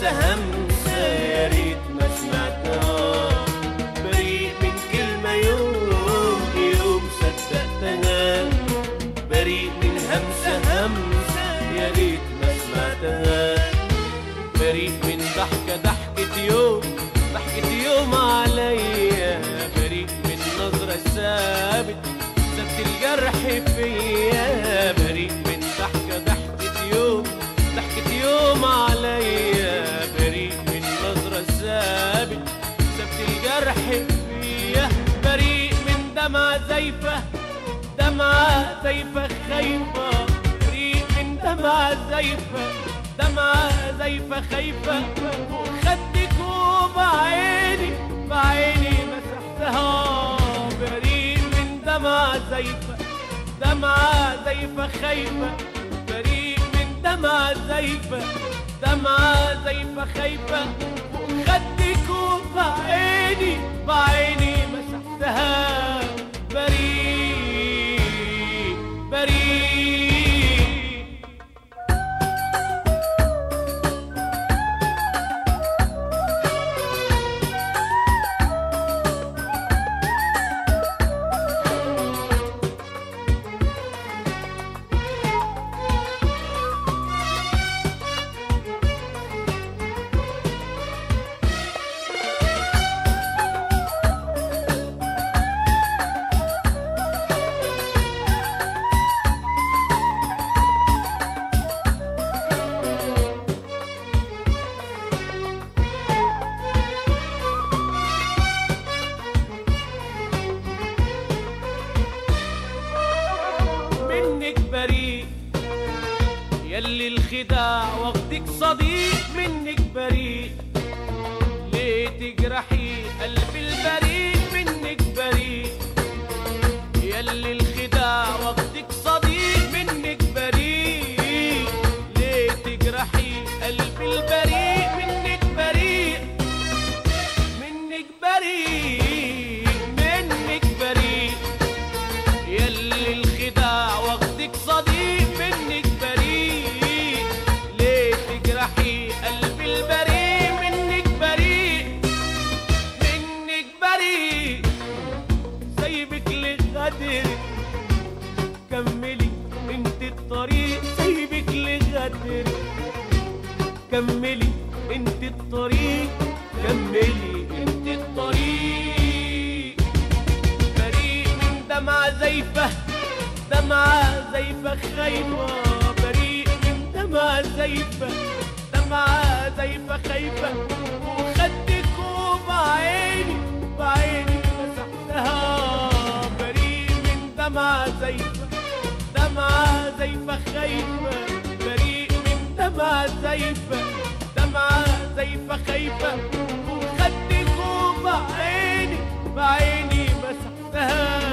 همسة يا ريت ما سمعتها، بريء من كلمة يوم صدقتها، بريء من همسة يا ريت ما سمعتها، بريء من ضحكة يوم عليا، بريء من نظرة سابت الجرح فيا، بريء من ضحكة يوم عليا، بريء من نظرة سابت الجرح فيا، بريء من دمعة زايفة خايفة، بريء من دمعة زايفة خايفة، فوق خدك وبعيني مسحتها، بريء من دمعة زايفة خايفة، بريء من دمعة زايفة خايفة، فوق خدك وبعيني مسحتها، بريء يلي الخداع واخدك صديق، منك بريء ليه تجرحي قلبي البريء، منك بريء يلي الخداع واخدك صديق، منك بريء ليه تجرحي قلبي البريء، منك بريء يلي الخداع واخدك صديق، منك بريء ليه تجرحي قلبي البريء، منك بريء سايبك لغدرك، كملي انت الطريق، سايبك لغدرك، كملي انت الطريق، بريء من دمعة زايفة خايفة، بريء من دمعة زايفة خايفة، وخدك وبعيني مسحتها، بريء من دمعة زايفة خايفة، بريء من دمعة زايفة خايفة، وخدك وبعيني مسحتها.